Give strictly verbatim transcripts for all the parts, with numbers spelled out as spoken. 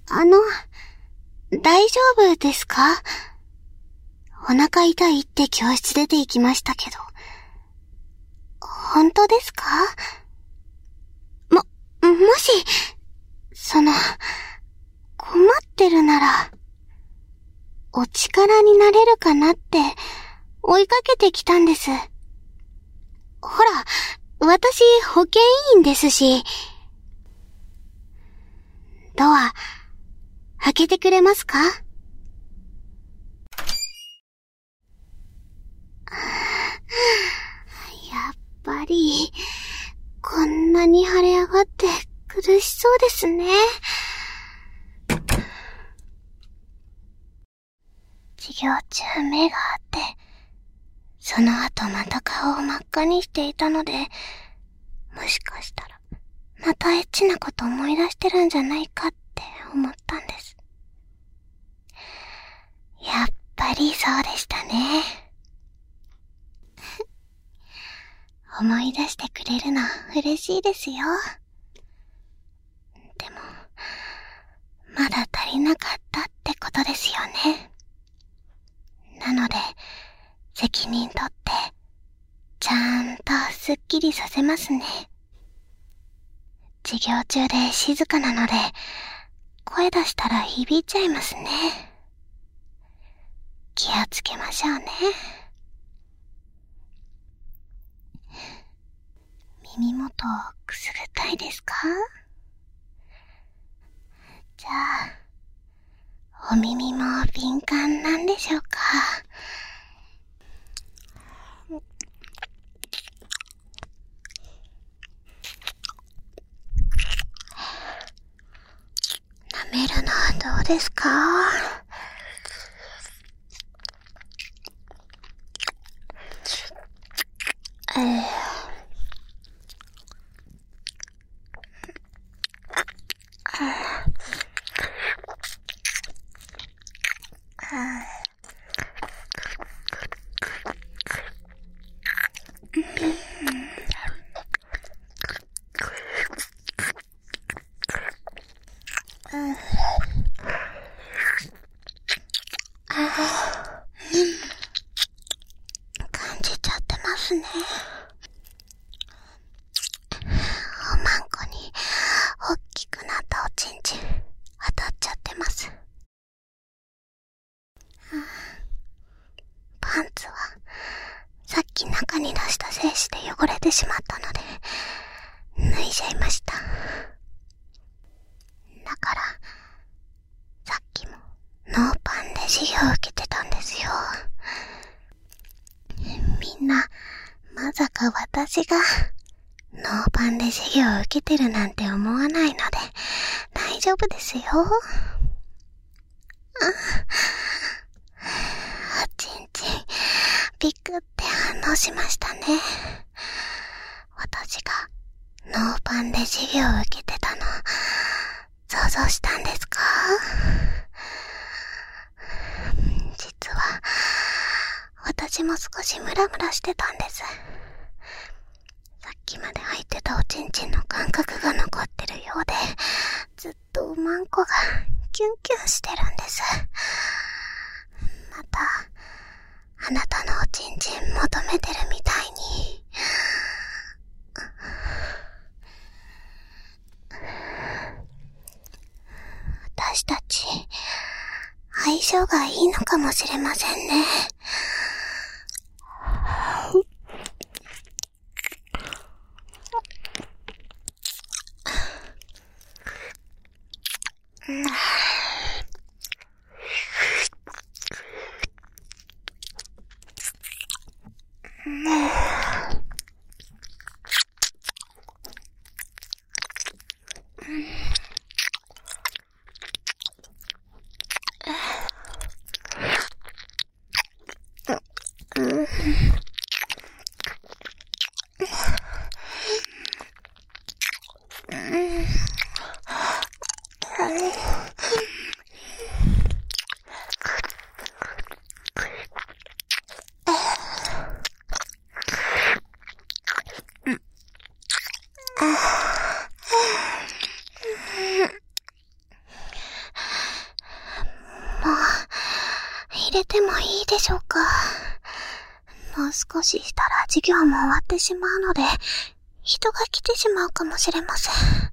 あの、大丈夫ですか？お腹痛いって教室出て行きましたけど。本当ですか？も、もし、その、困ってるなら、お力になれるかなって追いかけてきたんです。ほら、私保健委員ですし。ドア、開けてくれますか？やっぱり、こんなに腫れ上がって苦しそうですね。授業中目があって、その後また顔を真っ赤にしていたので、もしかしたら、またエッチなこと思い出してるんじゃないかって思ったんです。やっぱりそうでしたね。思い出してくれるの嬉しいですよ。でも、まだ足りなかったってことですよね。なので、責任取って、ちゃんとすっきりさせますね。授業中で静かなので、声出したら響いちゃいますね。気をつけましょうね。耳元をくすぐったいですか？じゃあ、お耳も敏感なんでしょうか？舐めるのはどうですか？えー感じちゃってますね。おまんこに大きくなったおちんちん当たっちゃってます。パンツはさっき中に出した精子で汚れてしまったので脱いじゃいました。だからさっきもノーパンで授業を受けてたんですよ。みんなまさか私がノーパンで授業を受けてるなんて思わないので大丈夫ですよ。おちんちんビクって反応しましたね。私がノーパンで授業を受けてたの想像したんですか？実は私も少しムラムラしてたんです。さっきまで入ってたおちんちんの感覚が残ってるようで、ずっとおまんこがキュンキュンしてるんです。またあなたのおちんちん求めてるみたいに。私たち相性がいいのかもしれませんね。 てもいいでしょうか。もう少ししたら授業も終わってしまうので、人が来てしまうかもしれません。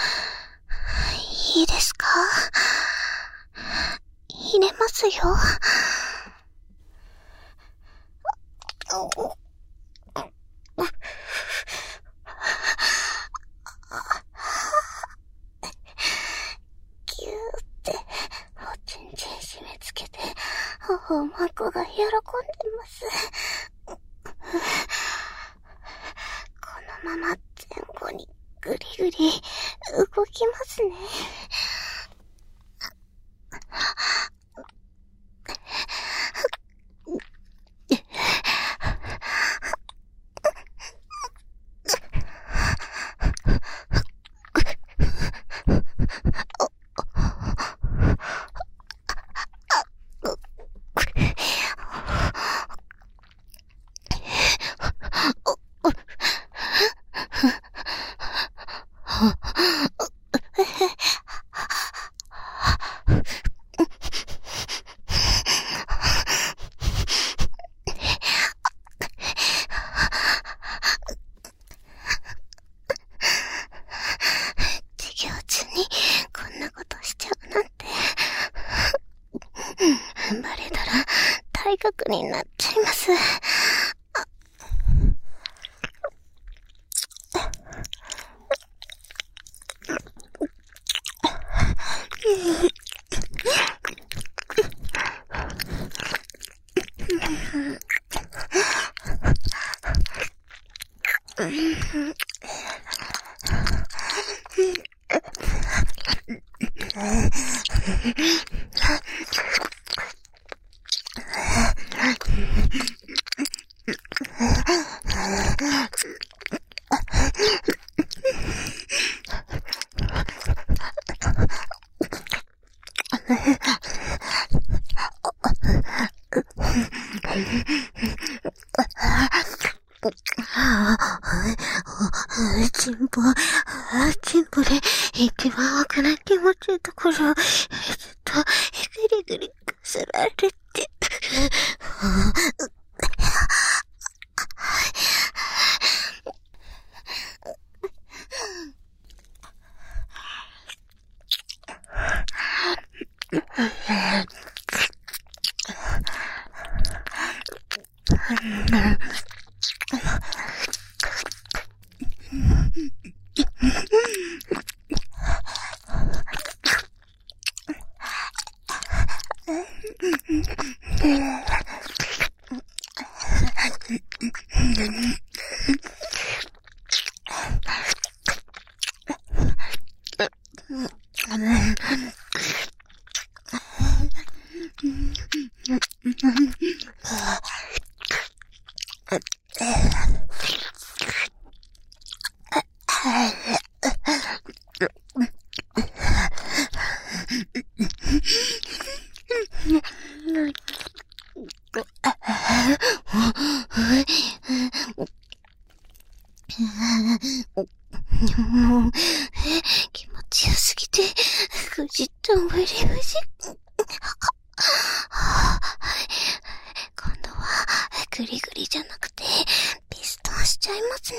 いいですか？入れますよ。キューっておちんちん締め付けて頬をマコが喜んでます。このまま前後にぐりぐり動きますね。バレたら退学になっちゃいます。チンポ、チンポで一番わからん気持ちいいところをずっとぐりぐりくすられてもう、気持ちよすぎて、ぐじっと無理無理。今度は、グリグリじゃなくて、ピストンしちゃいますね。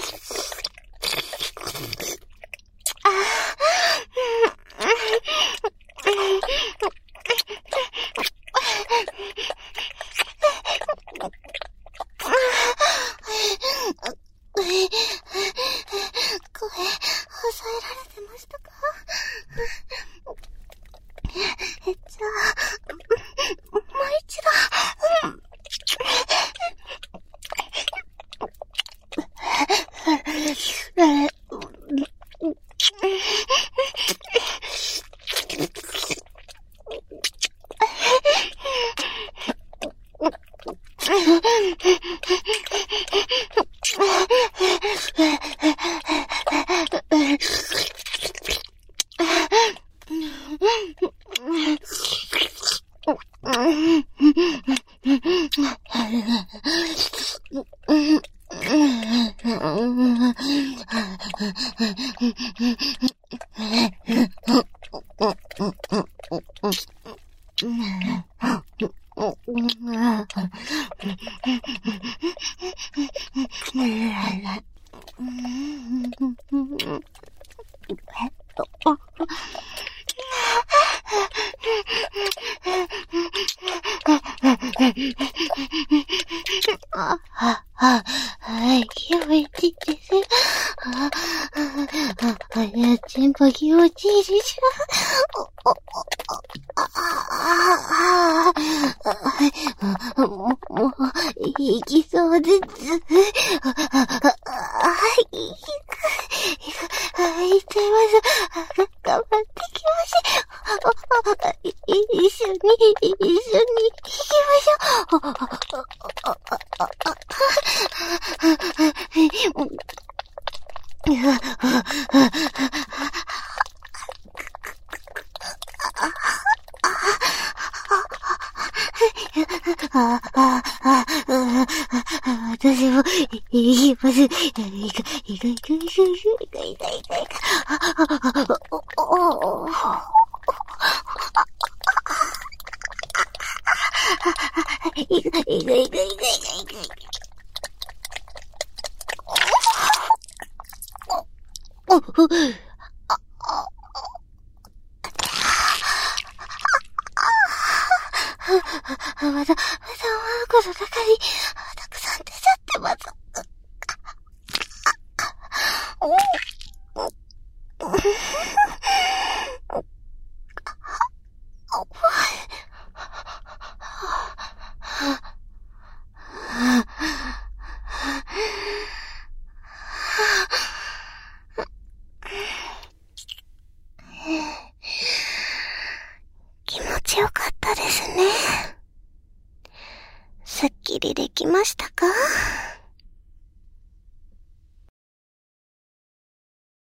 あ、あ、あ、はい、気持ちいいです。あ、あ、あ、あ、全部気持ちいいです。お、お、お、あ、あ、あ、あ、もう、もう、いきそうです。あ、あ、あ、はい、いく、はい、いっちゃいます。頑張ってきます。い、一緒に、一緒に行きましょう。あ、あ、あ、あ、あ、あ、ああ、ああ、私も、行きます。行く、行く、行く、行く、行く、行く、行く、行く、お、お、お、行く、行く、行く、行く、行く、行く。お、お、あ、あ、まだ、まだ、この中に、たくさん出ちゃってます。お、お、気持ちよかったですね。すっきりできましたか？